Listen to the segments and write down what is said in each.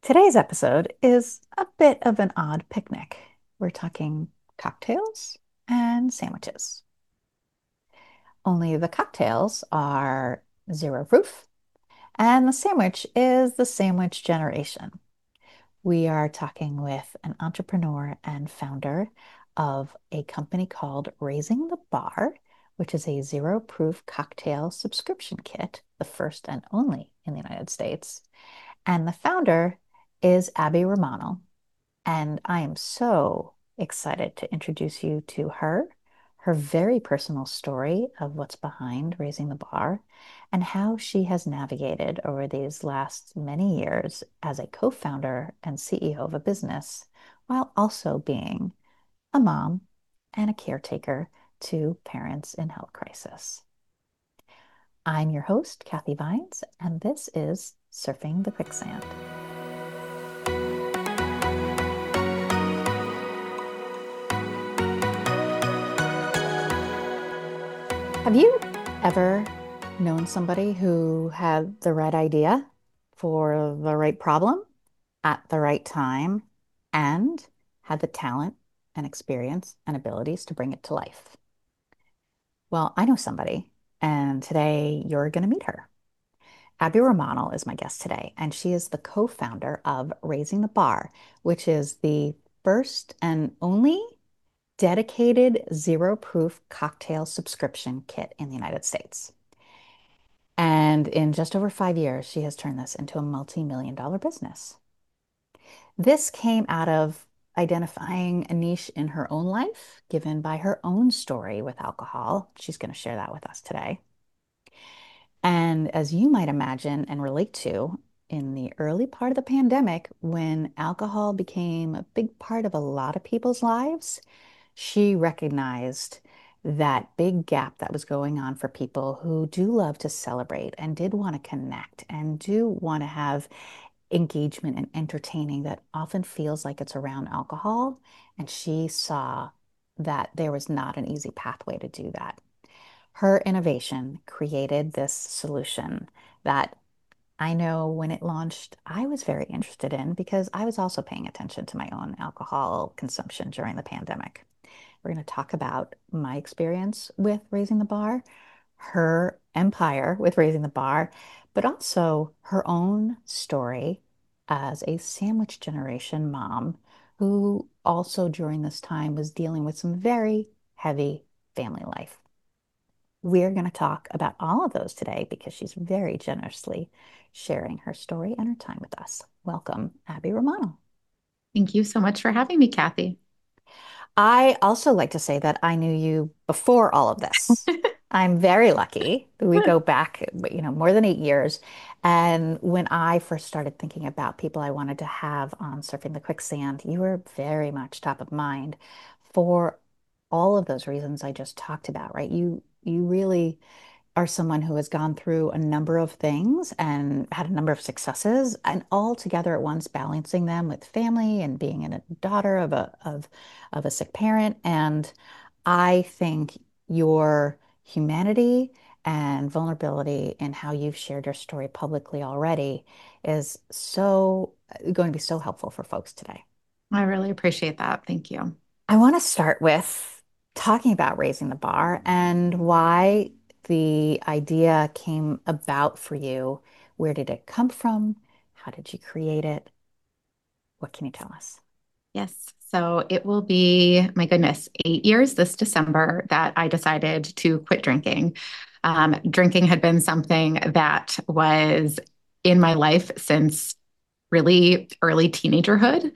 Today's episode is a bit of an odd picnic. We're talking cocktails and sandwiches. Only the cocktails are zero proof, and the sandwich is the sandwich generation. We are talking with an entrepreneur and founder of a company called Raising the Bar, which is a zero proof cocktail subscription kit, the first and only in the United States. And the founder is Abby Romano. And I am so excited to introduce you to her, her very personal story of what's behind Raising the Bar, and how she has navigated over these last many years as a co-founder and CEO of a business, while also being a mom and a caretaker to parents in health crisis. I'm your host, Kathy Vines, and this is Surfing the Quicksand. Have you ever known somebody who had the right idea for the right problem at the right time and had the talent and experience and abilities to bring it to life? Well, I know somebody, and today you're going to meet her. Abby Romano is my guest today, and she is the co-founder of Raising the Bar, which is the first and only dedicated zero proof cocktail subscription kit in the United States. And in just over 5 years, she has turned this into a multi-million dollar business. This came out of identifying a niche in her own life, given by her own story with alcohol. She's going to share that with us today. And as you might imagine and relate to, in the early part of the pandemic, when alcohol became a big part of a lot of people's lives, she recognized that big gap that was going on for people who do love to celebrate and did want to connect and do want to have engagement and entertaining that often feels like it's around alcohol. And she saw that there was not an easy pathway to do that. Her innovation created this solution that I know when it launched, I was very interested in because I was also paying attention to my own alcohol consumption during the pandemic. We're going to talk about my experience with Raising the Bar, her empire with Raising the Bar, but also her own story as a sandwich generation mom who also during this time was dealing with some very heavy family life. We're going to talk about all of those today because she's very generously sharing her story and her time with us. Welcome, Abby Romano. Thank you so much for having me, Kathy. I also like to say that I knew you before all of this. I'm very lucky. We go back, more than 8 years. And when I first started thinking about people I wanted to have on Surfing the Quicksand, you were very much top of mind for all of those reasons I just talked about, right? You really are someone who has gone through a number of things and had a number of successes and all together at once balancing them with family and being a daughter of a sick parent. And I think your humanity and vulnerability in how you've shared your story publicly already is so going to be so helpful for folks today. I really appreciate that. Thank you. I want to start with talking about Raising the Bar and why the idea came about for you. Where did it come from? How did you create it? What can you tell us? Yes. So it will be, my goodness, 8 years this December that I decided to quit drinking. Drinking had been something that was in my life since really early teenagerhood.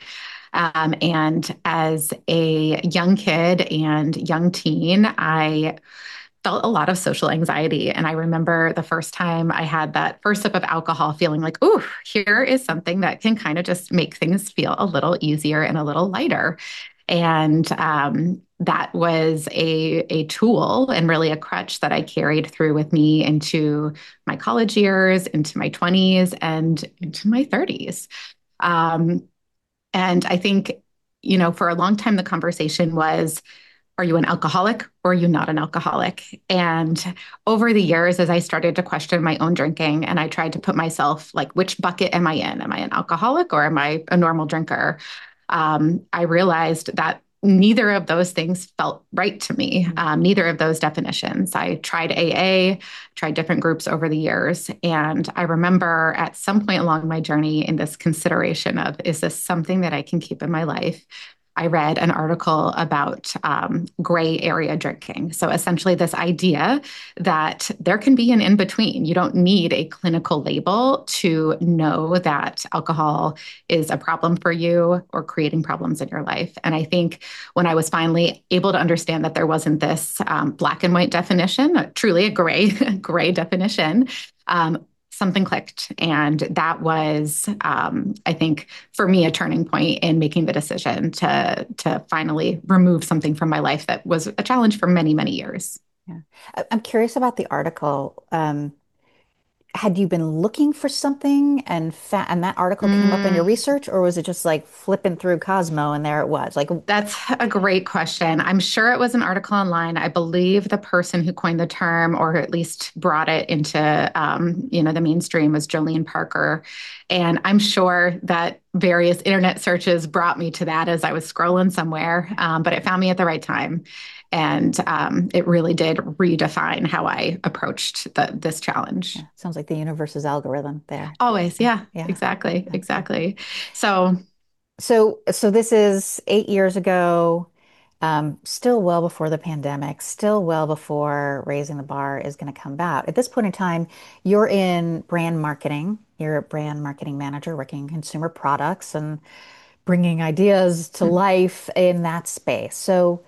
And as a young kid and young teen, I felt a lot of social anxiety. And I remember the first time I had that first sip of alcohol feeling like, ooh, here is something that can kind of just make things feel a little easier and a little lighter. And that was a tool and really a crutch that I carried through with me into my college years, into my 20s, and into my 30s. Um, and I think, for a long time, the conversation was, are you an alcoholic or are you not an alcoholic? And over the years, as I started to question my own drinking and I tried to put myself like, which bucket am I in? Am I an alcoholic or am I a normal drinker? I realized that neither of those things felt right to me, Mm. neither of those definitions. I tried AA, tried different groups over the years. And I remember at some point along my journey in this consideration of, is this something that I can keep in my life? I read an article about gray area drinking. So essentially, this idea that there can be an in between. You don't need a clinical label to know that alcohol is a problem for you or creating problems in your life. And I think when I was finally able to understand that there wasn't this black and white definition, truly a gray gray definition. Something clicked. And that was, I think, for me, a turning point in making the decision to finally remove something from my life that was a challenge for many, many years. Yeah. I'm curious about the article. Had you been looking for something and and that article came up in your Mm, research, or was it just like flipping through Cosmo and there it was? Like, that's a great question. I'm sure it was an article online. I believe the person who coined the term, or at least brought it into, the mainstream, was Jolene Parker, and I'm sure that various internet searches brought me to that as I was scrolling somewhere. But it found me at the right time, and it really did redefine how I approached this challenge. yeah, sounds like the universe's algorithm there. Always, Yeah, yeah, yeah. exactly, Okay. exactly. So, So this is 8 years ago, still well before the pandemic, still well before Raising the Bar is going to come about. At this point in time, you're in brand marketing. You're a brand marketing manager working in consumer products and bringing ideas to mm, life in that space. So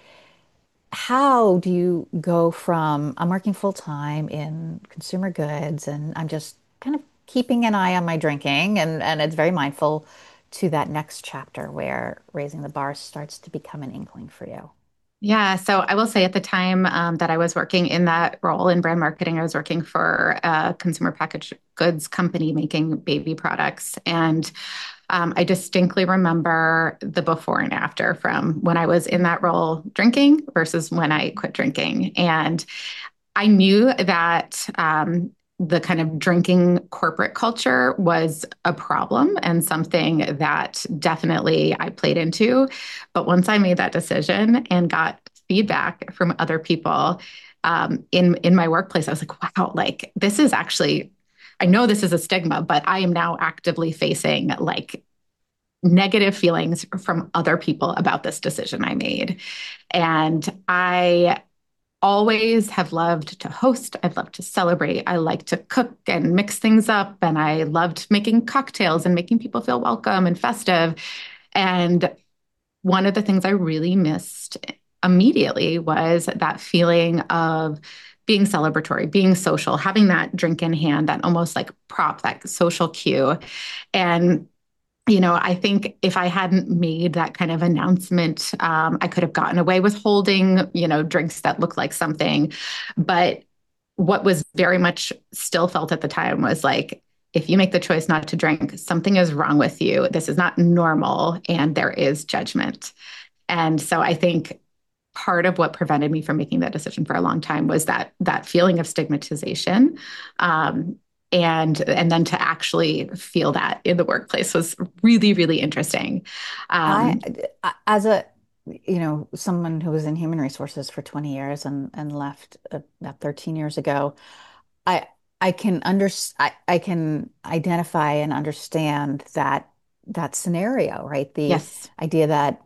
how do you go from I'm working full time in consumer goods and I'm just kind of keeping an eye on my drinking and it's very mindful to that next chapter where Raising the Bar starts to become an inkling for you? yeah, so I will say at the time that I was working in that role in brand marketing, I was working for a consumer packaged goods company making baby products. And I distinctly remember the before and after from when I was in that role drinking versus when I quit drinking. And I knew that the kind of drinking corporate culture was a problem and something that definitely I played into. But once I made that decision and got feedback from other people in my workplace, I was like, wow, like this is actually, I know this is a stigma, but I am now actively facing like negative feelings from other people about this decision I made. And I always have loved to host. I've loved to celebrate. I like to cook and mix things up. And I loved making cocktails and making people feel welcome and festive. And one of the things I really missed immediately was that feeling of being celebratory, being social, having that drink in hand, that almost like prop, that social cue. And I think if I hadn't made that kind of announcement, I could have gotten away with holding, drinks that looked like something. But what was very much still felt at the time was like, if you make the choice not to drink, something is wrong with you. This is not normal, and there is judgment. And so I think part of what prevented me from making that decision for a long time was that feeling of stigmatization. And then to actually feel that in the workplace was really, really interesting. I, Um, as someone who was in human resources for 20 years and left about 13 years ago, I I can I can identify and understand that scenario, right? The yes, idea that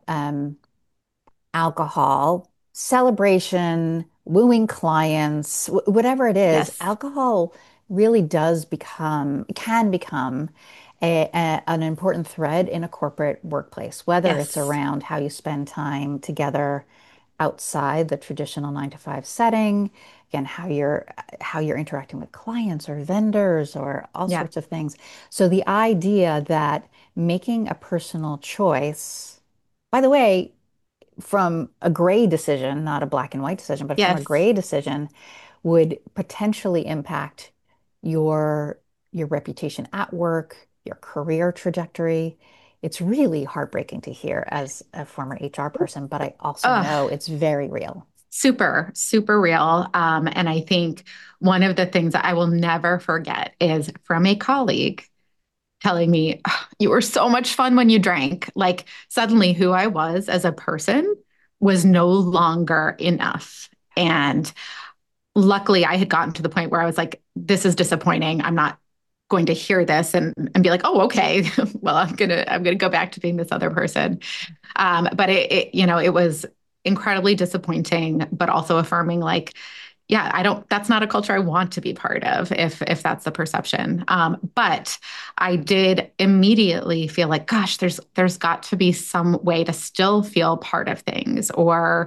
alcohol, celebration, wooing clients, whatever it is, yes, alcohol really can become an important thread in a corporate workplace, whether it's yes, around how you spend time together outside the traditional 9 to 5 setting, again, how you're interacting with clients or vendors or all yeah, sorts of things. So the idea that making a personal choice, by the way, from a gray decision, not a black and white decision, but from a yes, gray decision would potentially impact your your reputation at work, your career trajectory. it's really heartbreaking to hear as a former HR person, but I also Ugh, know it's very real. super, super real. And I think one of the things that I will never forget is from a colleague telling me, "Oh, you were so much fun when you drank." Like suddenly who I was as a person was no longer enough. And luckily I had gotten to the point where I was like, this is disappointing. I'm not going to hear this and be like, oh, okay. Well, I'm gonna go back to being this other person. But it was incredibly disappointing, but also affirming like, yeah, I don't, that's not a culture I want to be part of if that's the perception. But I did immediately feel like, gosh, there's got to be some way to still feel part of things or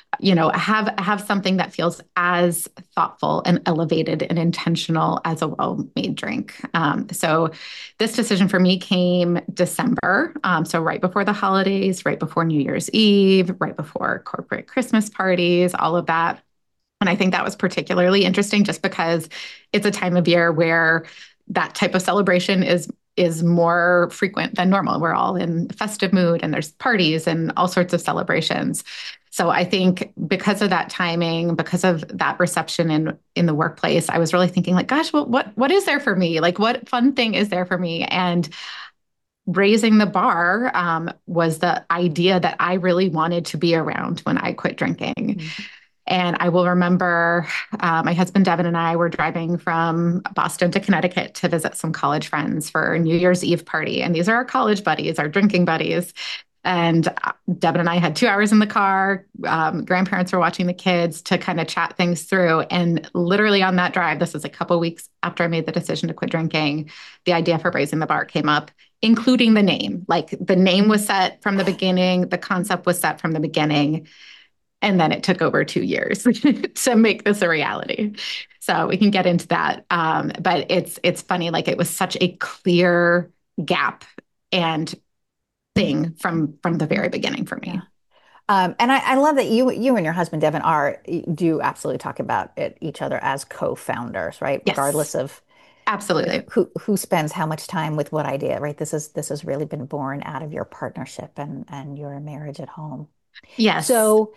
have something that feels as thoughtful and elevated and intentional as a well-made drink. So this decision for me came December, so right before the holidays, right before New Year's Eve, right before corporate Christmas parties, all of that. And I think that was particularly interesting just because it's a time of year where that type of celebration is more frequent than normal. We're all in festive mood and there's parties and all sorts of celebrations. So I think because of that timing, because of that reception in the workplace, I was really thinking like, gosh, well, what is there for me? Like what fun thing is there for me? And raising the bar was the idea that I really wanted to be around when I quit drinking. Mhm. And I will remember my husband Devin and I were driving from Boston to Connecticut to visit some college friends for a New Year's Eve party. And these are our college buddies, our drinking buddies. And Devin and I had 2 hours in the car. Grandparents were watching the kids to kind of chat things through. And literally on that drive, this was a couple weeks after I made the decision to quit drinking, the idea for Raising the Bar came up, including the name. Like the name was set from the beginning, the concept was set from the beginning. And then it took over 2 years to make this a reality. So we can get into that. But it's funny, like it was such a clear gap and thing from the very beginning for Yeah. me. And I love that you and your husband Devin are do absolutely talk about it, each other as co-founders, right? Yes, Regardless of absolutely. who spends how much time with what idea, right? This has really been born out of your partnership and your marriage at home. Yes, So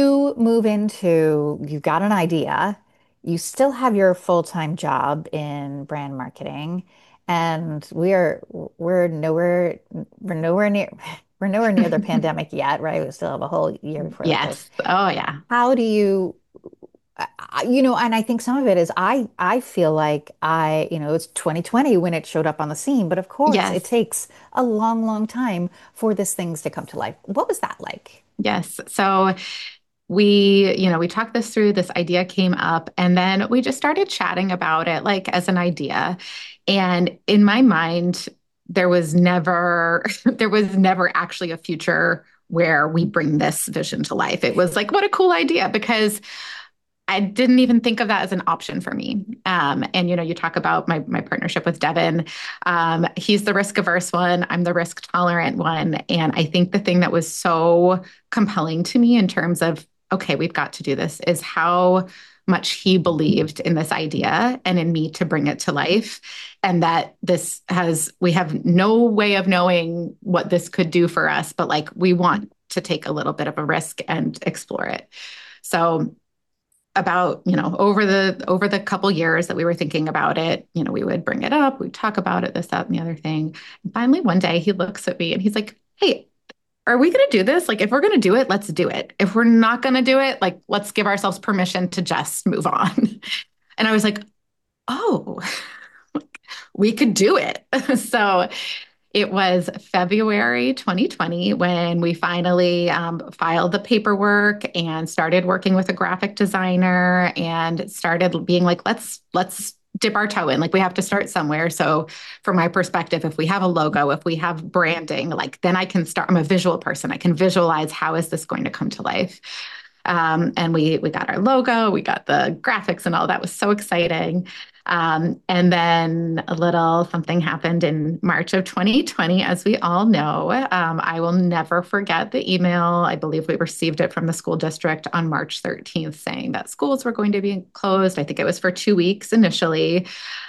you've got an idea, you still have your full-time job in brand marketing, and we're nowhere near we're nowhere near the pandemic yet, right? We still have a whole year before that goes. yes. Oh, yeah. How do you and I think some of it is I feel like it's 2020 when it showed up on the scene, but of course it Yes, takes a long, long time for these things to come to life. What was that like? yes. So we talked this through, this idea came up, and then we just started chatting about it like as an idea. And in my mind, there was never there was never actually a future where we bring this vision to life. It was like, what a cool idea, because I didn't even think of that as an option for me. And you talk about my partnership with Devin. He's the risk averse one. I'm the risk tolerant one. And I think the thing that was so compelling to me in terms of, okay, we've got to do this, is how much he believed in this idea and in me to bring it to life. And that we have no way of knowing what this could do for us, but like we want to take a little bit of a risk and explore it. So about over the couple years that we were thinking about it, we would bring it up, we'd talk about it, this, that, and the other thing. And finally one day he looks at me and he's like, hey, are we going to do this? Like if we're going to do it, let's do it. If we're not going to do it, like let's give ourselves permission to just move on. And I was like, oh, we could do it. So it was February 2020 when we finally filed the paperwork and started working with a graphic designer and started being like, let's dip our toe in. Like we have to start somewhere. So from my perspective, if we have a logo, if we have branding, like then I can start. I'm a visual person. I can visualize how is this going to come to life. And we got our logo, we got the graphics and all that was so exciting. And then a little something happened in March of 2020, as we all know. I will never forget the email. I believe we received it from the school district on March 13th saying that schools were going to be closed. I think it was for 2 weeks initially.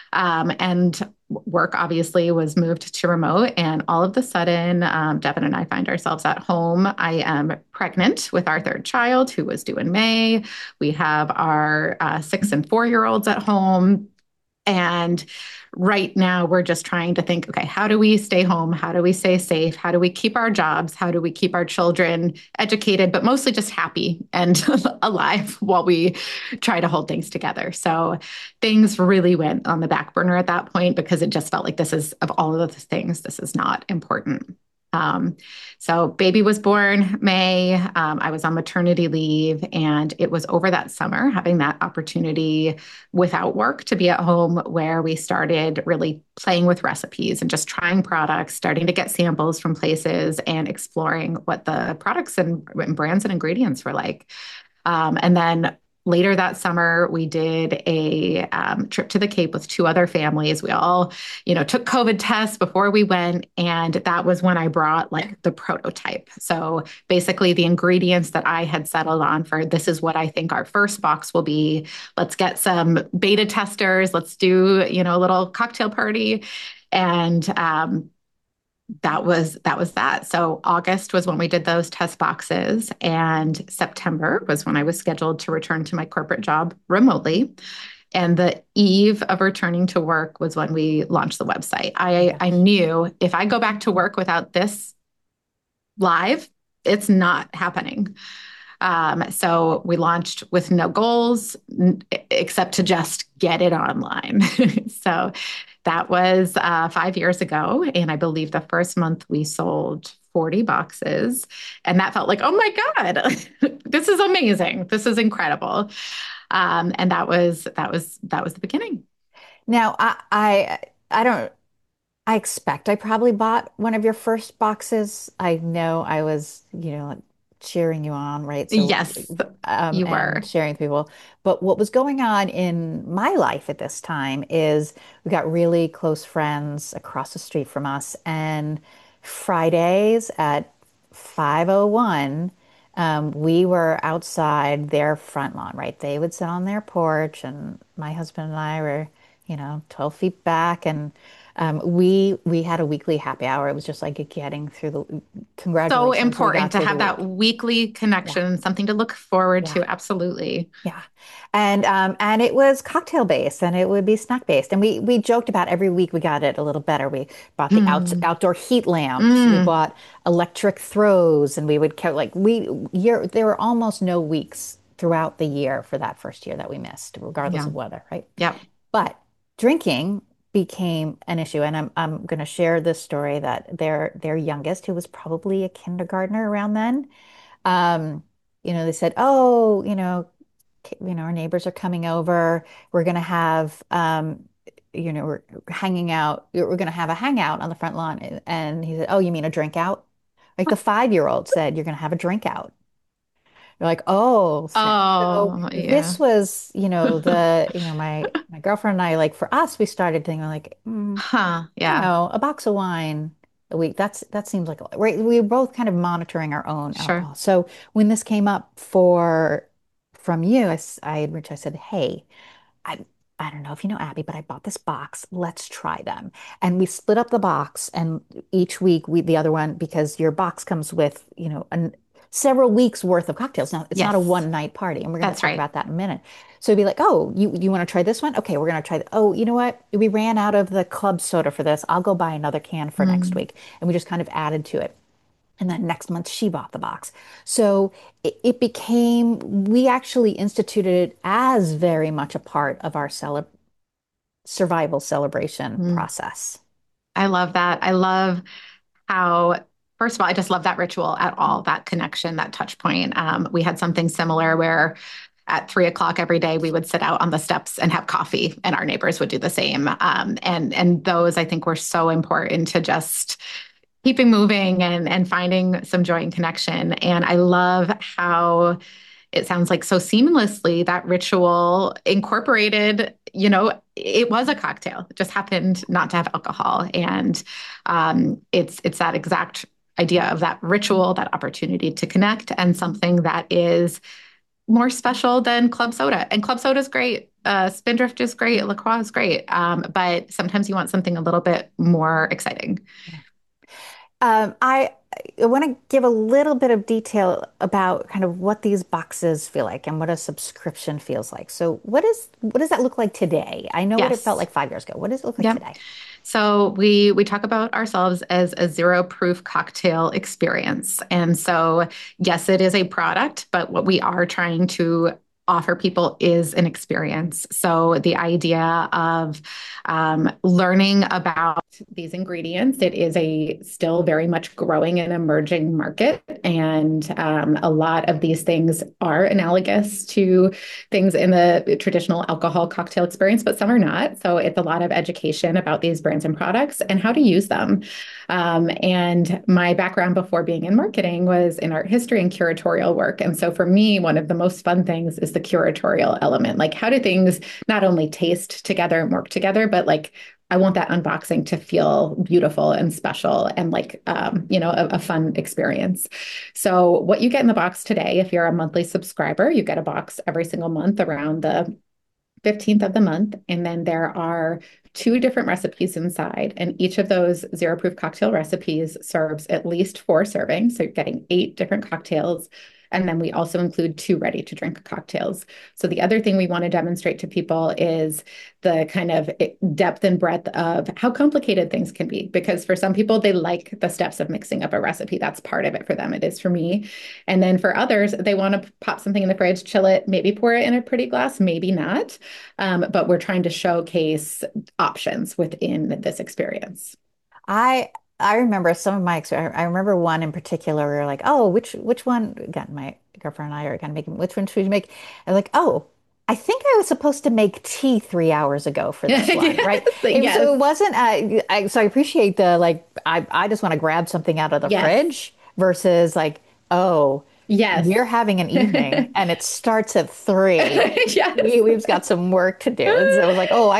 And work obviously was moved to remote. And all of a sudden, Devin and I find ourselves at home. I am pregnant with our third child, who was due in May. We have our 6 and 4 year olds at home. And right now, we're just trying to think, okay, how do we stay home? How do we stay safe? How do we keep our jobs? How do we keep our children educated, but mostly just happy and alive while we try to hold things together? So things really went on the back burner at that point because it just felt like this is, of all of the things, this is not important. Um, so baby was born May. I was on maternity leave, and it was over that summer having that opportunity without work to be at home where we started really playing with recipes and just trying products, starting to get samples from places and exploring what the products and brands and ingredients were like. And then later that summer, we did a trip to the Cape with 2 other families. We all, took COVID tests before we went. And that was when I brought like the prototype. So basically, the ingredients that I had settled on for this is what I think our first box will be. Let's get some beta testers. Let's do, a little cocktail party. And that was that. So August was when we did those test boxes, and September was when I was scheduled to return to my corporate job remotely. And the eve of returning to work was when we launched the website. I knew if I go back to work without this live, it's not happening. So we launched with no goals except to just get it online. So that was 5 years ago. And I believe the first month we sold 40 boxes. And that felt like, oh my God, this is amazing. This is incredible. And that was the beginning. Now, I don't, I expect I probably bought one of your first boxes. I know I was, like, cheering you on, right? So, Yes, you and were. sharing with people. But what was going on in my life at this time is we got really close friends across the street from us, and Fridays at 5:01, we were outside their front lawn, right? They would sit on their porch, and my husband and I were, 12 feet back, and we had a weekly happy hour. It was just like getting through the So congratulations, we important got to through the have that week. weekly Yeah, connection, something to look forward yeah, to. Absolutely. yeah. And it was cocktail based, and it would be snack based. And we joked about every week we got it a little better. We bought the Mm, outdoor heat lamps. We mm, bought electric throws, and we would count like we year there were almost no weeks throughout the year for that first year that we missed, regardless yeah. of weather, right? Yep. But drinking became an issue, and I'm going to share this story that their youngest, who was probably a kindergartner around then, um, they said, "Oh, our neighbors are coming over. We're going to have, we're hanging out. We're going to have a hangout on the front lawn." And he said, "Oh, you mean a drink out?" Like the 5-year-old said, "You're going to have a drink out." You're like, oh, snap. So Oh, yeah. this was, my girlfriend and I, like for us, we started thinking like, Huh. Yeah. a box of wine a week. That seems like a lot. Right. We were both kind of monitoring our own Sure. alcohol. So when this came up from you, I had reached, I said, hey, I I don't know if you know Abby, but I bought this box. Let's try them. And we split up the box, and each week we the other one, because your box comes with, several weeks worth of cocktails. Now, it's not a Yes, one night party, and we're going to that's talk right. about that in a minute. So it'd be like, oh, you want to try this one? Okay, we're going to try. Oh, you know what? We ran out of the club soda for this. I'll go buy another can for next Mm. week. And we just kind of added to it. And then next month she bought the box. So it became, we actually instituted it as very much a part of our survival celebration Mm. process. I love that. I love how, first of all, I just love that ritual at all, that connection, that touch point. We had something similar where at 3 o'clock every day we would sit out on the steps and have coffee, and our neighbors would do the same. And those I think were so important to just keeping moving and finding some joy and connection. And I love how it sounds like so seamlessly that ritual incorporated, it was a cocktail. It just happened not to have alcohol. And it's that exact idea of that ritual, that opportunity to connect, and something that is more special than club soda. And club soda is great. Spindrift is great, La Croix is great, but sometimes you want something a little bit more exciting. I want to give a little bit of detail about kind of what these boxes feel like and what a subscription feels like. So what does that look like today? I know what it felt Yes. like 5 years ago. What does it look like Yep. today? So we talk about ourselves as a zero proof cocktail experience. And so yes, it is a product, but what we are trying to offer people is an experience. So the idea of learning about these ingredients, it is a still very much growing and emerging market. And a lot of these things are analogous to things in the traditional alcohol cocktail experience, but some are not. So it's a lot of education about these brands and products and how to use them. And my background before being in marketing was in art history and curatorial work. And so for me, one of the most fun things is the curatorial element. Like, how do things not only taste together and work together, but like, I want that unboxing to feel beautiful and special and like, a fun experience. So, what you get in the box today, if you're a monthly subscriber, you get a box every single month around the 15th of the month. And then there are two different recipes inside. And each of those zero proof cocktail recipes serves at least 4 servings. So you're getting 8 different cocktails. And then we also include 2 ready to drink cocktails. So the other thing we want to demonstrate to people is the kind of depth and breadth of how complicated things can be. Because for some people, they like the steps of mixing up a recipe. That's part of it for them. It is for me. And then for others, they want to pop something in the fridge, chill it, maybe pour it in a pretty glass, maybe not. But we're trying to showcase options within this experience. I I remember some of my experience. I remember one in particular. We were like, oh, which one? Again, my girlfriend and I are kind of making which one should we make? And like, oh, I think I was supposed to make tea 3 hours ago for this one, Yes, right? yes, So it wasn't. So I appreciate the like. I just want to grab something out of the yes, fridge versus like, oh, yes, we're having an evening and it starts at 3. yes. We've got some work to do. And so I was like, oh,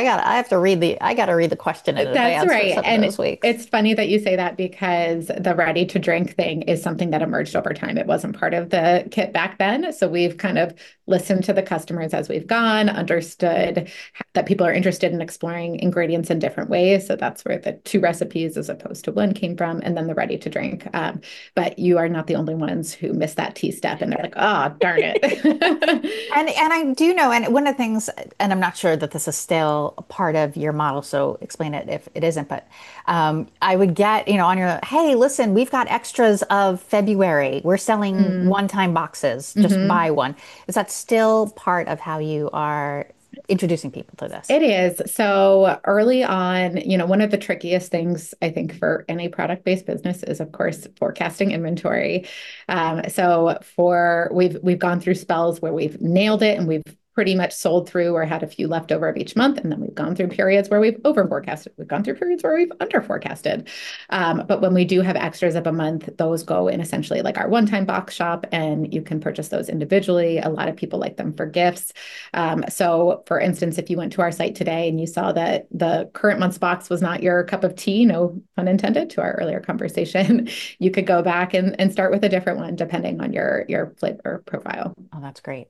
I got to read the question in That's advance for right. some of And those weeks. it's funny that you say that because the ready to drink thing is something that emerged over time. It wasn't part of the kit back then. So we've kind of listened to the customers as we've gone, understood that people are interested in exploring ingredients in different ways. So that's where the 2 recipes as opposed to one came from, and then the ready to drink. But you are not the only ones who miss that tea step and they're like, oh, darn it. And I do know, and one of the things, and I'm not sure that this is still a part of your model, so explain it if it isn't, but I would get, on your, hey, listen, we've got extras of February. We're selling Mm. one-time boxes, just Hmm. buy one. Is that still part of how you are introducing people to this? It is. So early on, one of the trickiest things I think for any product-based business is, of course, forecasting inventory. So we've gone through spells where we've nailed it and we've pretty much sold through or had a few left over of each month, and then we've gone through periods where we've over forecasted. We've gone through periods where we've under forecasted. But when we do have extras of a month, those go in essentially like our one-time box shop, and you can purchase those individually. A lot of people like them for gifts. So, for instance, if you went to our site today and you saw that the current month's box was not your cup of tea, no pun intended to our earlier conversation, you could go back and start with a different one depending on your flavor profile. Oh, that's great.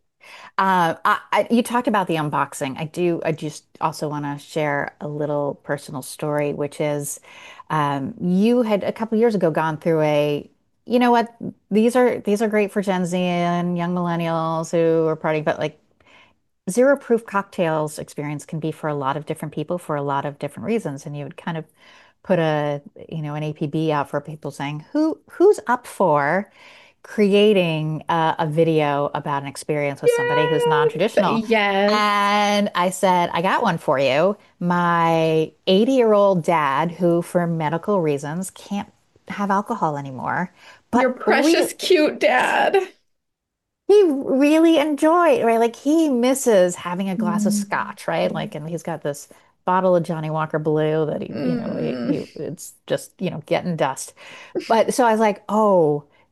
You talked about the unboxing. I just also want to share a little personal story, which is you had a couple years ago gone through you know what, these are great for Gen Z and young millennials who are partying, but like zero proof cocktails experience can be for a lot of different people for a lot of different reasons. And you would kind of put an APB out for people saying, who's up for creating a video about an experience with somebody who's Yes, non-traditional. yes. And I said, I got one for you. My 80-year-old dad, who for medical reasons can't have alcohol anymore, Your but precious cute dad. he really enjoyed, right? Like he misses having a glass of Mm. scotch, right? Like, and he's got this bottle of Johnny Walker Blue that Mm. it's just, getting dust. But so I was like, oh,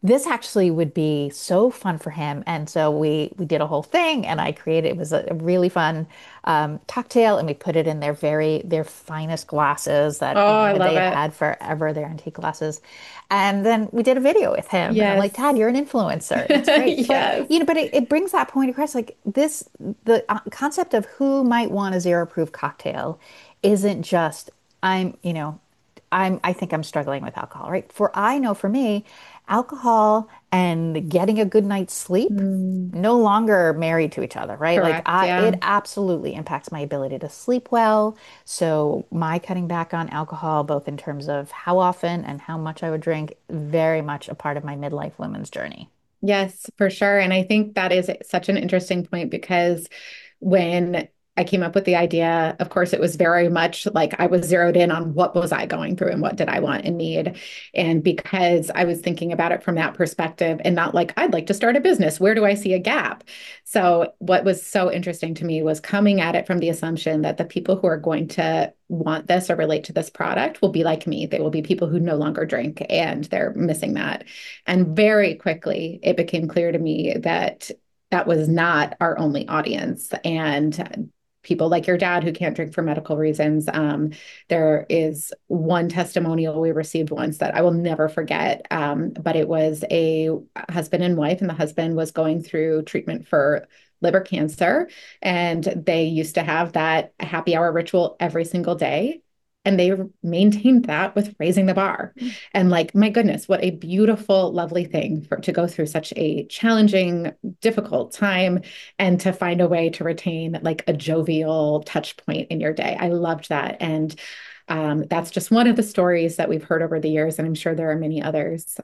this actually would be so fun for him. And so we did a whole thing, and I created it was a really fun cocktail, and we put it in their finest glasses Oh, that I they love had it. had forever, their antique glasses. And then we did a video with him, and I'm like, Dad, Yes. you're an influencer. That's great. But Yes. but it brings that point across, like this, the concept of who might want a zero proof cocktail isn't just I'm, I think I'm struggling with alcohol, right? For I know for me, alcohol and getting a good night's sleep Mm, no longer married to each other, right? Like correct. it Yeah. absolutely impacts my ability to sleep well. So my cutting back on alcohol, both in terms of how often and how much I would drink, very much a part of my midlife women's journey. Yes, for sure. And I think that is such an interesting point because when I came up with the idea, of course, it was very much like I was zeroed in on what was I going through and what did I want and need. And because I was thinking about it from that perspective and not like, I'd like to start a business, where do I see a gap? So, what was so interesting to me was coming at it from the assumption that the people who are going to want this or relate to this product will be like me. They will be people who no longer drink and they're missing that. And very quickly, it became clear to me that that was not our only audience. And people like your dad who can't drink for medical reasons. There is one testimonial we received once that I will never forget, but it was a husband and wife, and the husband was going through treatment for liver cancer. And they used to have that happy hour ritual every single day. And they maintained that with raising the bar. And like, my goodness, what a beautiful, lovely thing for to go through such a challenging, difficult time and to find a way to retain like a jovial touch point in your day. I loved that. And that's just one of the stories that we've heard over the years. And I'm sure there are many others.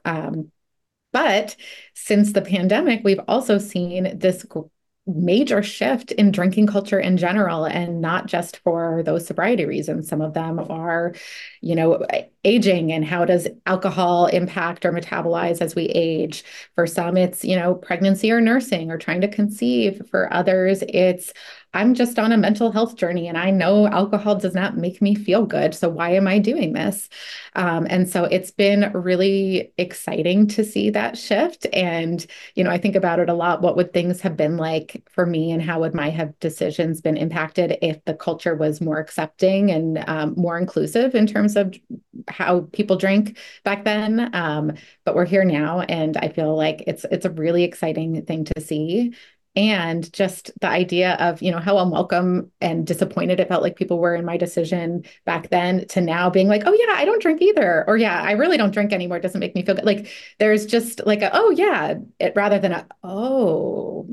But since the pandemic, we've also seen this major shift in drinking culture in general, and not just for those sobriety reasons. Some of them are, aging and how does alcohol impact or metabolize as we age. For some, it's, pregnancy or nursing or trying to conceive. For others, it's I'm just on a mental health journey and I know alcohol does not make me feel good. So why am I doing this? And so it's been really exciting to see that shift. And, I think about it a lot. What would things have been like for me and how would my have decisions been impacted if the culture was more accepting and more inclusive in terms of how people drink back then? But we're here now, and I feel like it's a really exciting thing to see. And just the idea of, how unwelcome and disappointed it felt like people were in my decision back then to now being like, oh, yeah, I don't drink either. Or, yeah, I really don't drink anymore. It doesn't make me feel good. Like, there's just like, oh, yeah, rather than oh,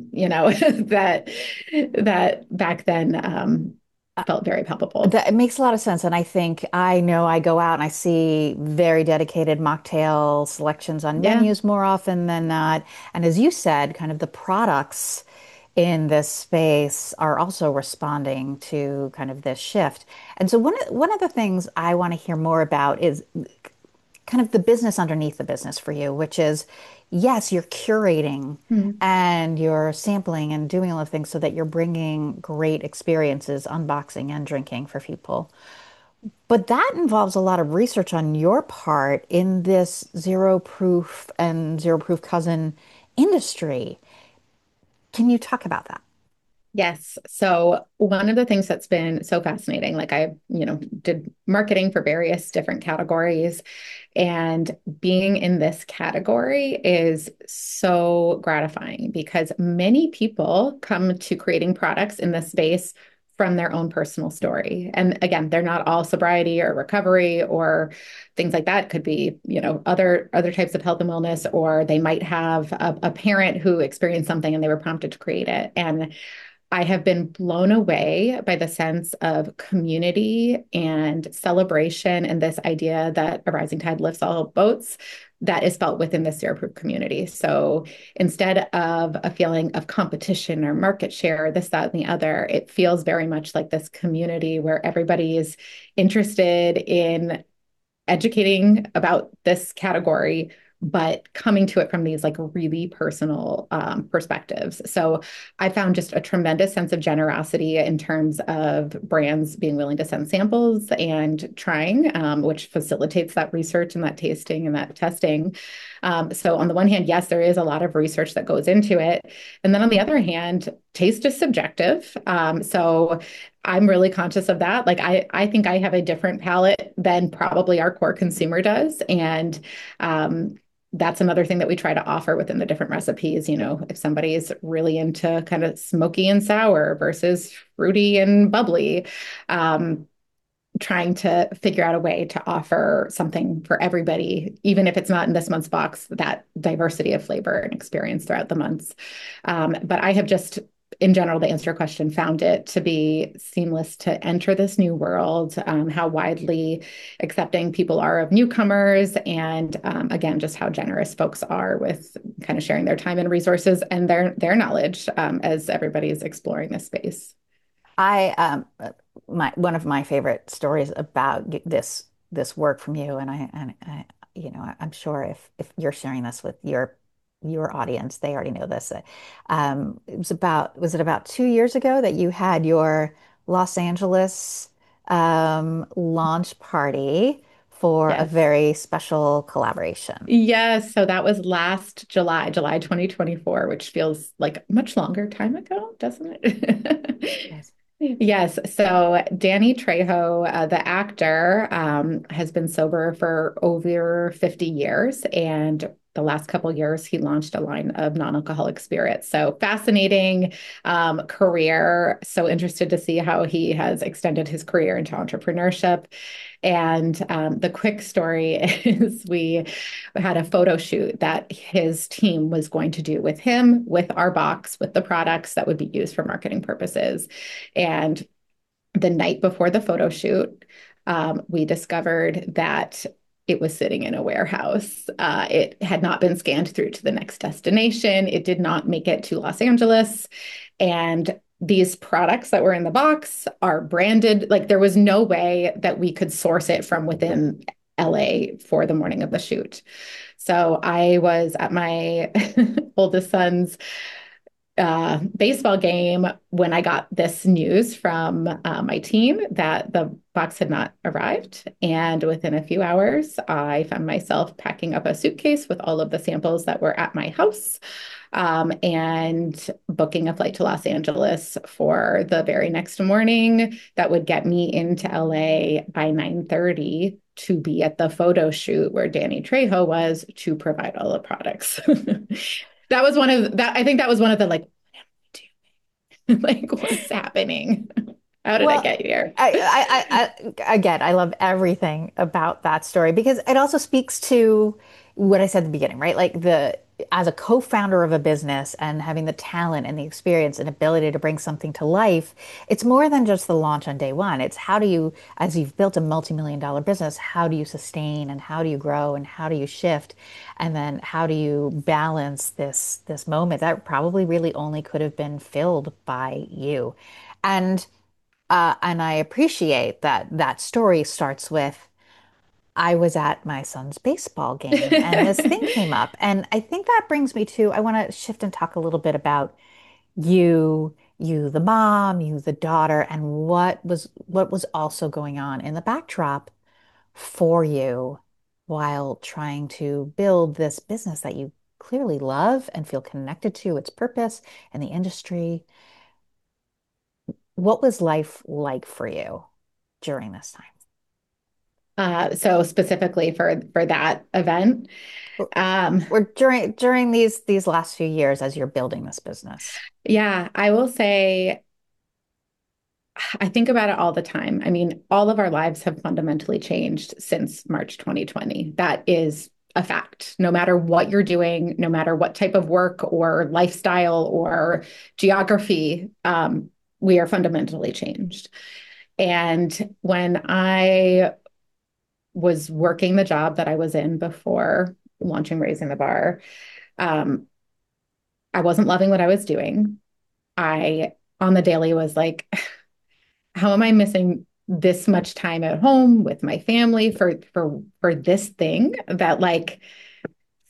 that back then felt very palpable. That it makes a lot of sense. And I think I know I go out and I see very dedicated mocktail selections on Yeah. menus more often than not. And as you said, kind of the products in this space are also responding to kind of this shift. And so one of the things I want to hear more about is kind of the business underneath the business for you, which is yes, you're curating Hmm. and you're sampling and doing all the things so that you're bringing great experiences, unboxing and drinking for people. But that involves a lot of research on your part in this zero proof and zero proof cousin industry. Can you talk about that? Yes. So one of the things that's been so fascinating, like I, did marketing for various different categories, and being in this category is so gratifying because many people come to creating products in this space from their own personal story. And again, they're not all sobriety or recovery or things like that. It could be, other types of health and wellness, or they might have a parent who experienced something and they were prompted to create it. And I have been blown away by the sense of community and celebration and this idea that a rising tide lifts all boats that is felt within the Zero Proof community. So instead of a feeling of competition or market share, this, that, and the other, it feels very much like this community where everybody is interested in educating about this category, but coming to it from these like really personal perspectives. So I found just a tremendous sense of generosity in terms of brands being willing to send samples and trying, which facilitates that research and that tasting and that testing. So on the one hand, yes, there is a lot of research that goes into it. And then on the other hand, taste is subjective. So I'm really conscious of that. Like I think I have a different palate than probably our core consumer does. And that's another thing that we try to offer within the different recipes. You know, if somebody is really into kind of smoky and sour versus fruity and bubbly, um, trying to figure out a way to offer something for everybody, even if it's not in this month's box, that diversity of flavor and experience throughout the months. But I have just, in general, to answer your question, found it to be seamless to enter this new world, how widely accepting people are of newcomers, and again, just how generous folks are with kind of sharing their time and resources and their knowledge as everybody's exploring this space. I my one of my favorite stories about this work from you, and I I'm sure if you're sharing this with your audience, they already know this. It was was it about 2 years ago that you had your Los Angeles launch party for a Yes. very special collaboration? Yes, so that was last July, July 2024, which feels like a much longer time ago, doesn't it? Yes. Yes, so Danny Trejo, the actor, has been sober for over 50 years, and the last couple years he launched a line of non-alcoholic spirits. So fascinating career. So interested to see how he has extended his career into entrepreneurship. And the quick story is we had a photo shoot that his team was going to do with him, with our box, with the products that would be used for marketing purposes. And the night before the photo shoot, we discovered that it was sitting in a warehouse. It had not been scanned through to the next destination. It did not make it to Los Angeles. And these products that were in the box are branded. Like there was no way that we could source it from within LA for the morning of the shoot. So I was at my oldest son's baseball game when I got this news from my team that the box had not arrived. And within a few hours, I found myself packing up a suitcase with all of the samples that were at my house, and booking a flight to Los Angeles for the very next morning that would get me into LA by 9:30 to be at the photo shoot where Danny Trejo was to provide all the products. That was one of that. I think that was one of the like, like what's happening? How did I Well, get here? again, I love everything about that story because it also speaks to what I said at the beginning, right? Like as a co-founder of a business and having the talent and the experience and ability to bring something to life, it's more than just the launch on day one. It's how do you, as you've built a multi-million dollar business, how do you sustain and how do you grow and how do you shift? And then how do you balance this moment that probably really only could have been filled by you? And and I appreciate that that story starts with, I was at my son's baseball game and this thing came up. And I think that brings me to, I want to shift and talk a little bit about you the mom, you the daughter, and what was also going on in the backdrop for you while trying to build this business that you clearly love and feel connected to its purpose and the industry. What was life like for you during this time? So specifically for that event, Or, um, or during these last few years as you're building this business? yeah, I will say I think about it all the time. I mean, all of our lives have fundamentally changed since March 2020. That is a fact. No matter what you're doing, no matter what type of work or lifestyle or geography, we are fundamentally changed. And when I was working the job that I was in before launching Raising the Bar, um, I wasn't loving what I was doing. I, on the daily, was like, how am I missing this much time at home with my family for this thing that like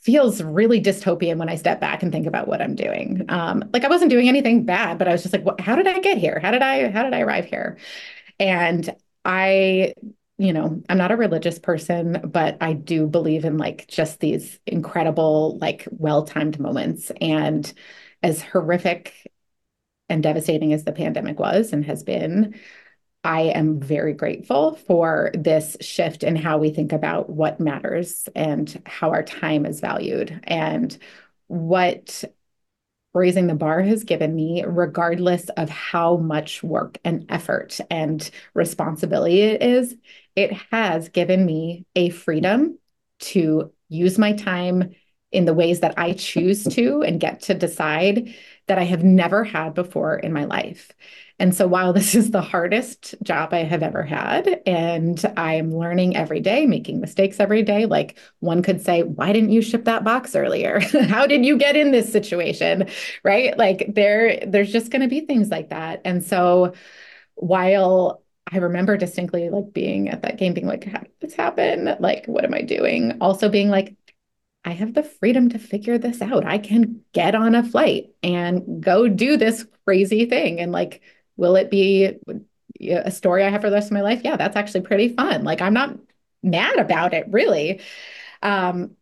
feels really dystopian when I step back and think about what I'm doing. Like I wasn't doing anything bad, but I was just like, how did I get here? How did I arrive here? And I, I'm not a religious person, but I do believe in like just these incredible, like well-timed moments. And as horrific and devastating as the pandemic was and has been, I am very grateful for this shift in how we think about what matters and how our time is valued and what raising the bar has given me, regardless of how much work and effort and responsibility it is, it has given me a freedom to use my time in the ways that I choose to and get to decide that I have never had before in my life. And so while this is the hardest job I have ever had, and I am learning every day, making mistakes every day, like one could say, why didn't you ship that box earlier? How did you get in this situation? Right? Like there's just going to be things like that. And so while I remember distinctly like being at that game, being like, how did this happen? Like, what am I doing? Also being like, I have the freedom to figure this out. I can get on a flight and go do this crazy thing. And like, will it be a story I have for the rest of my life? Yeah, that's actually pretty fun. Like, I'm not mad about it, really. Um,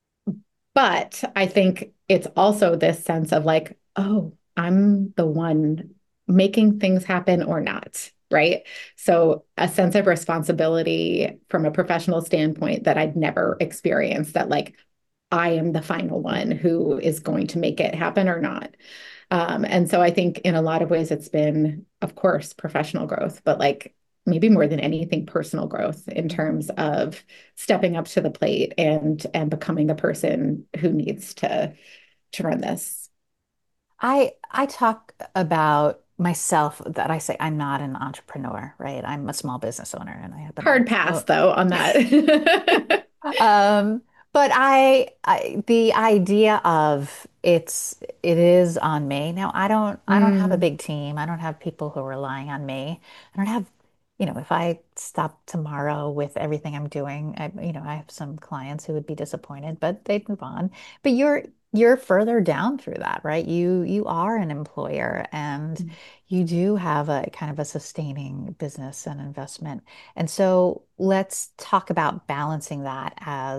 but I think it's also this sense of like, oh, I'm the one making things happen or not, right? So a sense of responsibility from a professional standpoint that I'd never experienced, that like I am the final one who is going to make it happen or not. And so I think in a lot of ways it's been, of course, professional growth, but like maybe more than anything, personal growth in terms of stepping up to the plate and becoming the person who needs to run this. I talk about myself that I say I'm not an entrepreneur, right? I'm a small business owner and I happen Hard to pass though on that. Um, but the idea of it is on me. Now I don't have a Mm, big team. I don't have people who are relying on me. I don't have, if I stop tomorrow with everything I'm doing, I have some clients who would be disappointed, but they'd move on. But you're further down through that, right? You are an employer and you do have a kind of a sustaining business and investment. And so let's talk about balancing that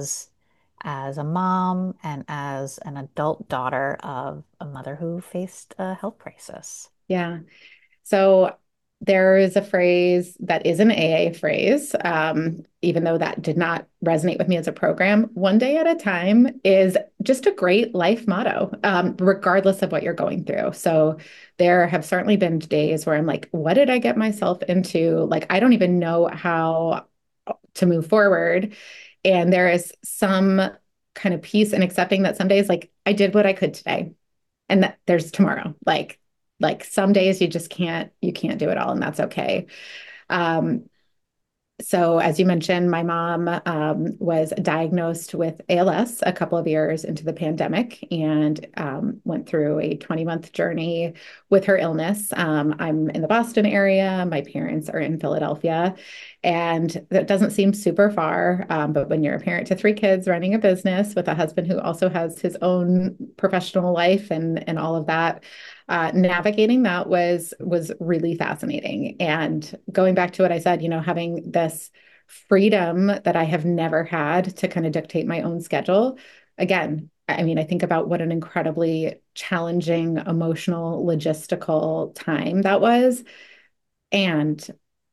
as a mom and as an adult daughter of a mother who faced a health crisis. yeah. So there is a phrase that is an AA phrase, even though that did not resonate with me as a program. One day at a time is just a great life motto, regardless of what you're going through. So there have certainly been days where I'm like, what did I get myself into? Like, I don't even know how to move forward. And there is some kind of peace in accepting that some days, like, I did what I could today and that there's tomorrow. Like some days you can't do it all, and that's okay. Um, so, as you mentioned, my mom was diagnosed with ALS a couple of years into the pandemic and went through a 20-month journey with her illness. I'm in the Boston area. My parents are in Philadelphia. And that doesn't seem super far. But when you're a parent to three kids running a business with a husband who also has his own professional life and all of that, navigating that was really fascinating. And going back to what I said, having this freedom that I have never had to kind of dictate my own schedule. Again, I mean, I think about what an incredibly challenging, emotional, logistical time that was. And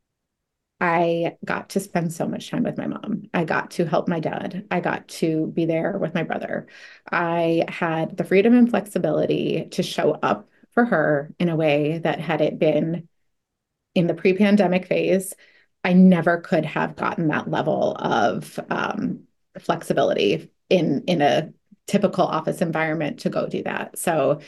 I got to spend so much time with my mom. I got to help my dad. I got to be there with my brother. I had the freedom and flexibility to show up for her in a way that had it been in the pre-pandemic phase, I never could have gotten that level of flexibility in a typical office environment to go do that. So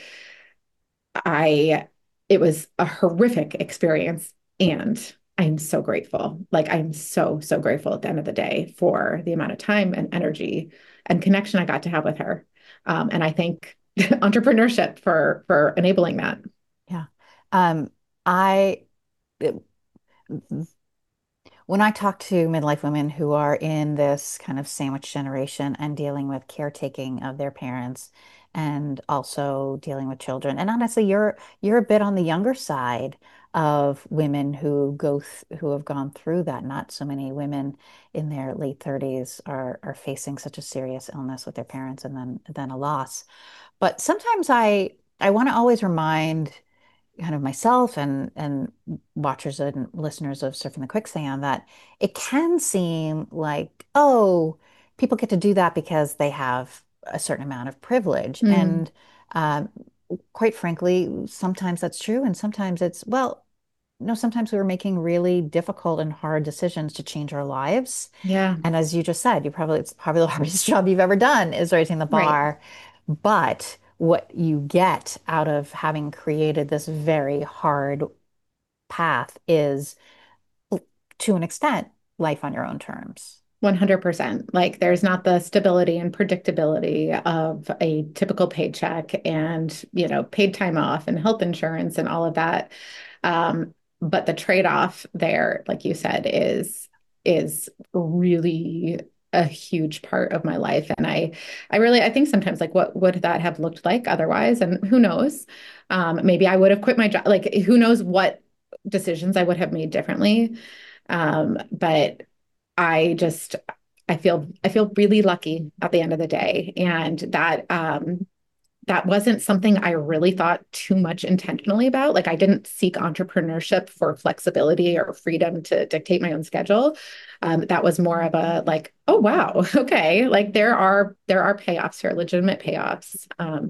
I it was a horrific experience and I'm so grateful. Like I'm so grateful at the end of the day for the amount of time and energy and connection I got to have with her. And I thank entrepreneurship for enabling that. Yeah. I When I talk to midlife women who are in this kind of sandwich generation and dealing with caretaking of their parents and also dealing with children, and honestly, you're a bit on the younger side of women who have gone through that. Not so many women in their late 30s are facing such a serious illness with their parents and then a loss. But sometimes I want to always remind kind of myself and watchers and listeners of Surfing the Quicksand that it can seem like, oh, people get to do that because they have a certain amount of privilege. Mm, And um, quite frankly, sometimes that's true, and sometimes it's, well, no, sometimes we were making really difficult and hard decisions to change our lives. yeah, And as you just said, it's probably the hardest job you've ever done is raising the right. bar. But what you get out of having created this very hard path is, to an extent, life on your own terms. 100%. Like there's not the stability and predictability of a typical paycheck and, paid time off and health insurance and all of that. But the trade-off there, like you said, is really a huge part of my life. And I think sometimes like what would that have looked like otherwise? And who knows? Maybe I would have quit my job. Like who knows what decisions I would have made differently. But I just I feel really lucky at the end of the day, and that wasn't something I really thought too much intentionally about. Like I didn't seek entrepreneurship for flexibility or freedom to dictate my own schedule. That was more of a like, oh wow, okay, like there are payoffs here, legitimate payoffs.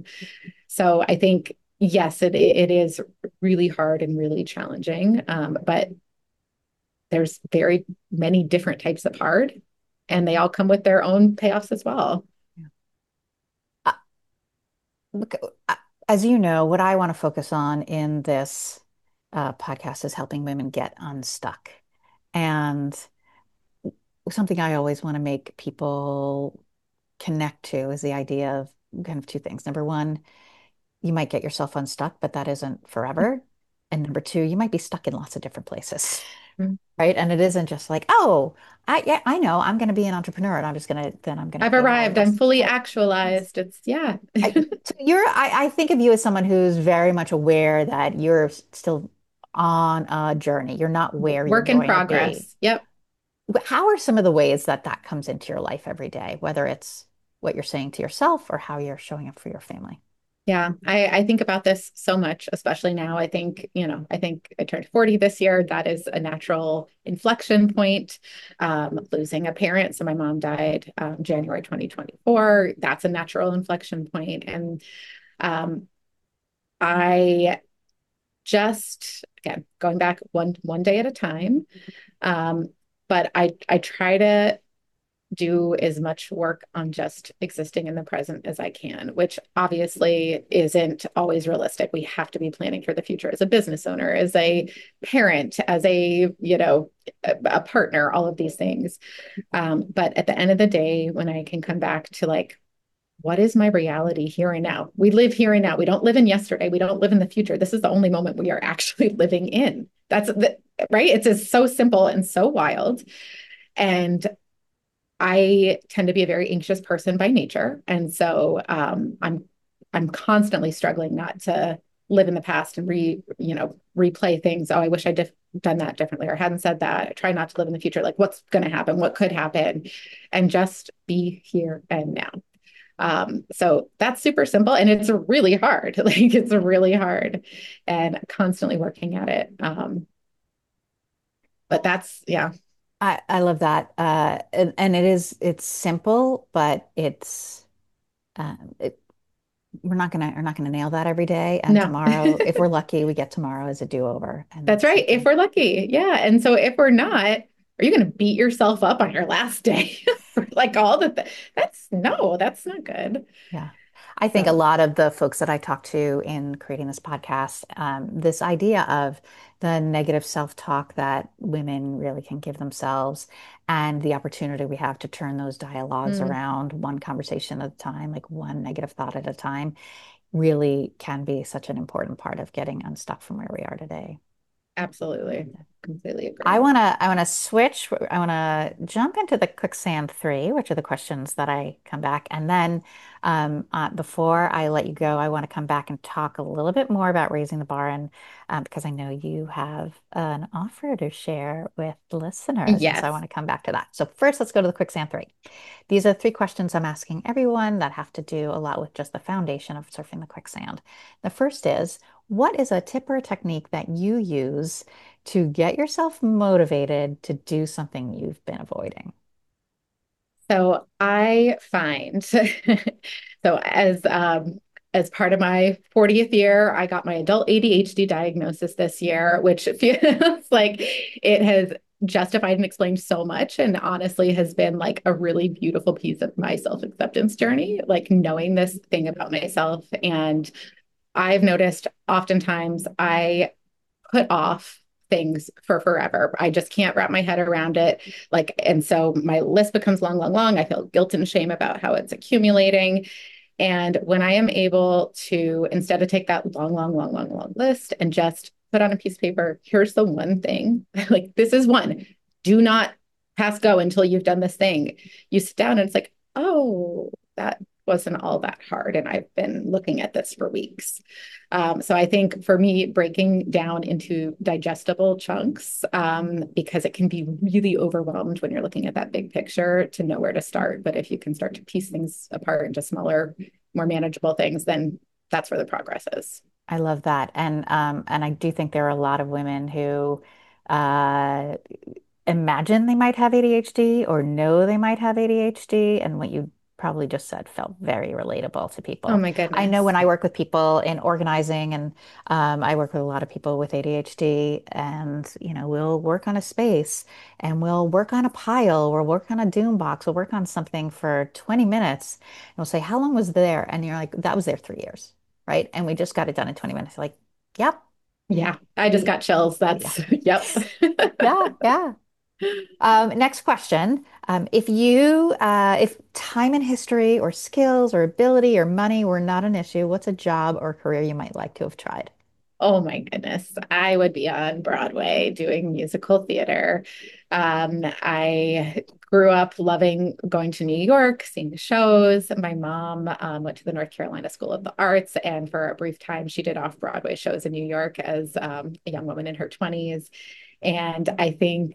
So I think yes, it is really hard and really challenging, but there's very many different types of hard, and they all come with their own payoffs as well. Uh, look, as you know, what I want to focus on in this podcast is helping women get unstuck. And something I always want to make people connect to is the idea of kind of two things. Number one, you might get yourself unstuck, but that isn't forever. And number two, you might be stuck in lots of different places, right? And it isn't just like, oh, yeah, I know I'm going to be an entrepreneur and I'm going to I've pay all of arrived. I'm this. fully Right. actualized. It's yeah. So I think of you as someone who's very much aware that you're still on a journey. You're not where you're Work in going to be. progress. Yep. How are some of the ways that that comes into your life every day, whether it's what you're saying to yourself or how you're showing up for your family? Yeah, I think about this so much, especially now. I think I turned 40 this year. That is a natural inflection point. Losing a parent. So my mom died January 2024. That's a natural inflection point. And um, I just, again, going back one day at a time. Um, but I try to do as much work on just existing in the present as I can, which obviously isn't always realistic. We have to be planning for the future as a business owner, as a parent, as a partner, all of these things. But at the end of the day, when I can come back to like, what is my reality here and now? We live here and now. We don't live in yesterday. We don't live in the future. This is the only moment we are actually living in. Right. It's just so simple and so wild. And I tend to be a very anxious person by nature, and so I'm constantly struggling not to live in the past and replay things. Oh, I wish I'd done that differently or hadn't said that. I try not to live in the future, like what's going to happen, what could happen, and just be here and now. So that's super simple, and it's really hard. Like it's really hard, and constantly working at it. But that's yeah, I love that. And it's simple, but it, we're not gonna nail that every day. And no. tomorrow, if we're lucky, we get tomorrow as a do-over. And That's that's right. If something. we're lucky. Yeah. And so if we're not, are you going to beat yourself up on your last day for like all that's no, that's not good. Yeah. I think a So, lot of the folks that I talk to in creating this podcast, this idea of the negative self-talk that women really can give themselves and the opportunity we have to turn those dialogues mm, around one conversation at a time, like one negative thought at a time, really can be such an important part of getting unstuck from where we are today. Absolutely. Completely I agree. want to I want to switch. I want to jump into the quicksand three, which are the questions that I come back. And then before I let you go, I want to come back and talk a little bit more about raising the bar. And because I know you have an offer to share with listeners. And so I Yes. want to come back to that. So first, let's go to the quicksand three. These are three questions I'm asking everyone that have to do a lot with just the foundation of surfing the quicksand. The first is, what is a tip or a technique that you use to get yourself motivated to do something you've been avoiding? So I find so as part of my 40th year, I got my adult ADHD diagnosis this year, which feels like it has justified and explained so much and honestly has been like a really beautiful piece of my self-acceptance journey, like knowing this thing about myself. And I've noticed oftentimes I put off things for forever. I just can't wrap my head around it. Like, and so my list becomes long, long, long. I feel guilt and shame about how it's accumulating. And when I am able to, instead of take that long, long, long, long, long list and just put on a piece of paper, here's the one thing, like, this is one. Do not pass go until you've done this thing. You sit down and it's like, oh, that wasn't all that hard. And I've been looking at this for weeks. So I think for me, breaking down into digestible chunks, because it can be really overwhelmed when you're looking at that big picture to know where to start. But if you can start to piece things apart into smaller, more manageable things, then that's where the progress is. I love that. And I do think there are a lot of women who uh imagine they might have ADHD or know they might have ADHD. And what you probably just said felt very relatable to Oh people. my I know when goodness. I work with people in organizing and I work with a lot of people with ADHD and, we'll work on a space and we'll work on a pile, we'll work on a doom box, we'll work on something for 20 minutes and we'll say, how long was there? And you're like, that was there 3 years, right? And we just got it done in 20 minutes. Like, yep. Yeah, I just We, got chills. yeah. That's, yep. Yeah, yeah. Next question. If time and history or skills or ability or money were not an issue, what's a job or career you might like to have tried? Oh my goodness. I would be on Broadway doing musical theater. I grew up loving going to New York, seeing the shows. My mom went to the North Carolina School of the Arts, and for a brief time, she did off-Broadway shows in New York as a young woman in her 20s. And I think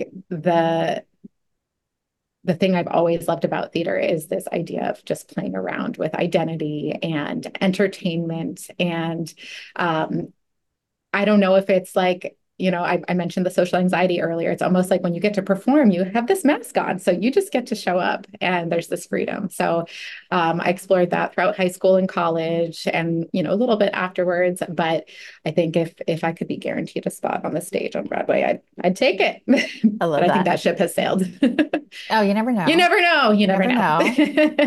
the thing I've always loved about theater is this idea of just playing around with identity and entertainment and um, I don't know if it's like, I mentioned the social anxiety earlier. It's almost like when you get to perform, you have this mask on. So you just get to show up and there's this freedom. So I explored that throughout high school and college and, a little bit afterwards. But I think if I could be guaranteed a spot on the stage on Broadway, I'd take it. I But love I think that. that ship has sailed. Oh, you never You know. never know. You You never never know. know.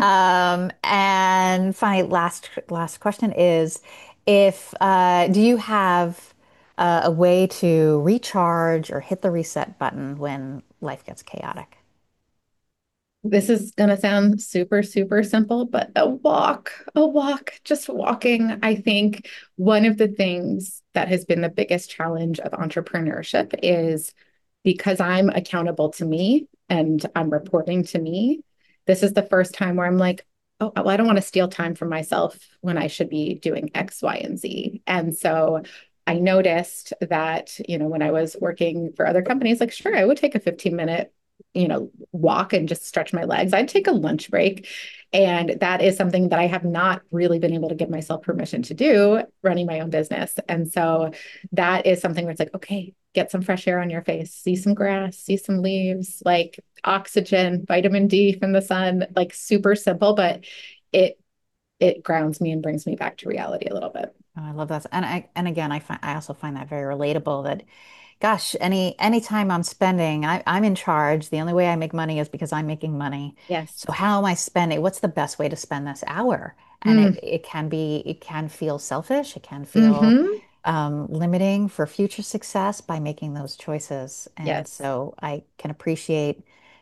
And finally, last question is, if do you have a way to recharge or hit the reset button when life gets chaotic? This is going to sound super, super simple, but a walk, just walking. I think one of the things that has been the biggest challenge of entrepreneurship is because I'm accountable to me and I'm reporting to me. This is the first time where I'm like, oh, well, I don't want to steal time from myself when I should be doing X, Y, and Z. And so I noticed that, when I was working for other companies, like, sure, I would take a 15-minute walk and just stretch my legs. I'd take a lunch break. And that is something that I have not really been able to give myself permission to do running my own business. And so that is something where it's like, okay, get some fresh air on your face, see some grass, see some leaves, like oxygen, vitamin D from the sun, like super simple, but it it grounds me and brings me back to reality a little bit. Oh, I love that. And again, I also find that very relatable that gosh, any time I'm spending, I'm in charge. The only way I make money is because I'm making money. Yes. So how am I spending? What's the best way to spend this hour? And Mm, it can feel selfish. It can feel hmm. limiting for future success by making those choices. And Yes. so I can appreciate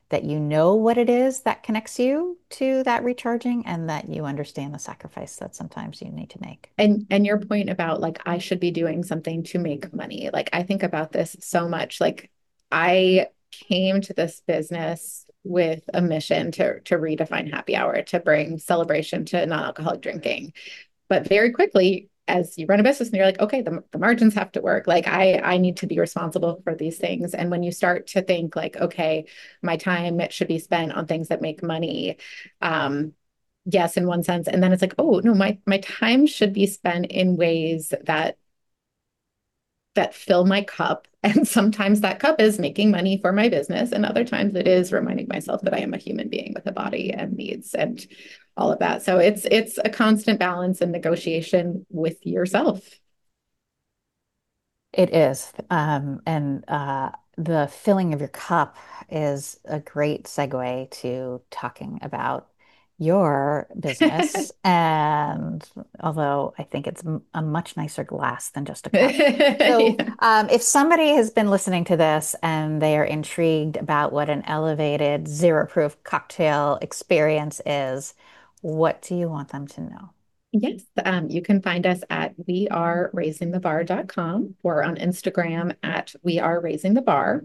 that you know what it is that connects you to that recharging and that you understand the sacrifice that sometimes you need to make. And your point about like I should be doing something to make money. Like I think about this so much. Like I came to this business with a mission to redefine happy hour, to bring celebration to non-alcoholic drinking. But very quickly, as you run a business and you're like, okay, the margins have to work. Like I need to be responsible for these things. And when you start to think like, okay, my time should be spent on things that make money, yes, in one sense. And then it's like, oh no, my time should be spent in ways that fill my cup. And sometimes that cup is making money for my business. And other times it is reminding myself that I am a human being with a body and needs and all of that. So it's a constant balance and negotiation with yourself. It is. And the filling of your cup is a great segue to talking about your business. And although I think it's a much nicer glass than just a cup. So, Yeah. if somebody has been listening to this and they are intrigued about what an elevated zero proof cocktail experience is, what do you want them to know? Yes, you can find us at weareraisingthebar.com or on Instagram at We Are Raising the Bar.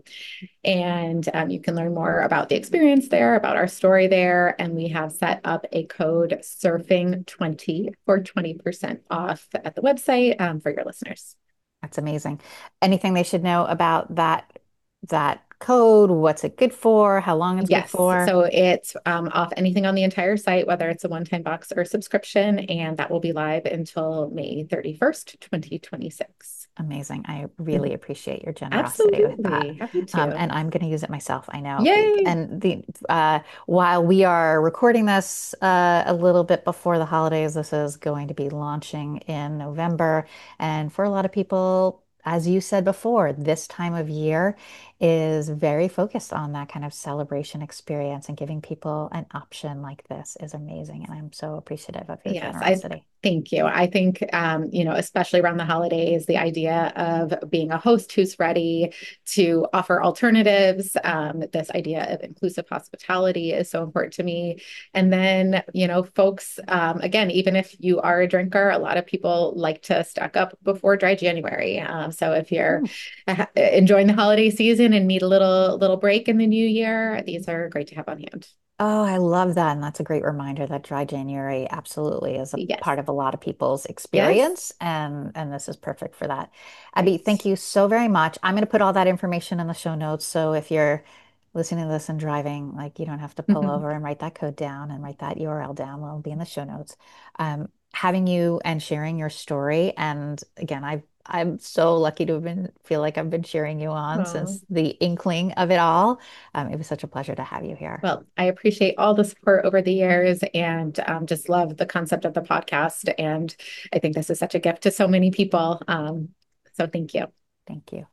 And you can learn more about the experience there, about our story there. And we have set up a code surfing20 for 20% off at the website for your listeners. That's amazing. Anything they should know about that code? What's it good for? How long it's good Yes. for? So it's off anything on the entire site, whether it's a one-time box or a subscription, and that will be live until May 31st, 2026. Amazing. I really appreciate your generosity with that. Absolutely. Happy to. And I'm going to use it myself. I know. Yay. And the while we are recording this a little bit before the holidays, this is going to be launching in November. And for a lot of people, as you said before, this time of year is very focused on that kind of celebration experience, and giving people an option like this is amazing. And I'm so appreciative of your Yes, I generosity. thank you. I think especially around the holidays, the idea of being a host who's ready to offer alternatives, this idea of inclusive hospitality is so important to me. And then, folks, again, even if you are a drinker, a lot of people like to stock up before dry January. So if you're Hmm. enjoying the holiday season and need a little break in the new year, these are great to have on hand. Oh, I love that. And that's a great reminder that dry January absolutely is a Yes. part of a lot of people's Yes. experience. And this is perfect for that. Abby, thank Great. you so very much. I'm going to put all that information in the show notes. So if you're listening to this and driving, like you don't have to pull over and write that code down and write that URL down. It'll be in the show notes. Having you and sharing your story. And again, I'm so lucky to have feel like I've been cheering you on Oh. since the inkling of it all. It was such a pleasure to have you here. Well, I appreciate all the support over the years and just love the concept of the podcast. And I think this is such a gift to so many people. So thank you. Thank you.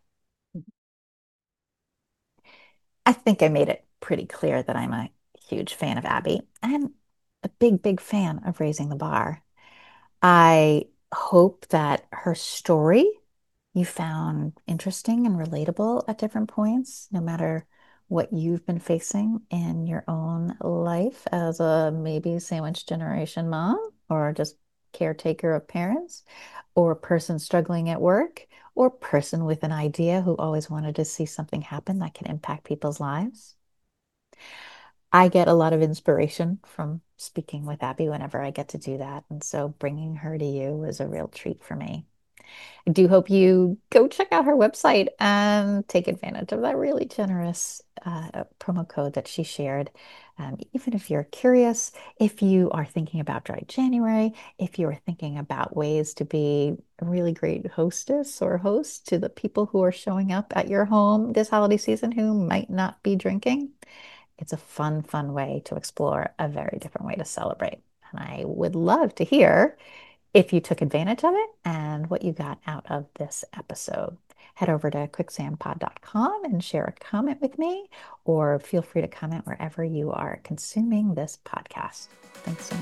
I think I made it pretty clear that I'm a huge fan of Abby and a big, big fan of Raising the Bar. I hope that her story you found interesting and relatable at different points, no matter what you've been facing in your own life as a maybe sandwich generation mom or just caretaker of parents or person struggling at work or person with an idea who always wanted to see something happen that can impact people's lives. I get a lot of inspiration from speaking with Abby whenever I get to do that. And so bringing her to you is a real treat for me. I do hope you go check out her website and take advantage of that really generous promo code that she shared. Even if you're curious, if you are thinking about dry January, if you are thinking about ways to be a really great hostess or host to the people who are showing up at your home this holiday season who might not be drinking, it's a fun, fun way to explore a very different way to celebrate. And I would love to hear if you took advantage of it and what you got out of this episode. Head over to quicksandpod.com and share a comment with me, or feel free to comment wherever you are consuming this podcast. Thanks so much.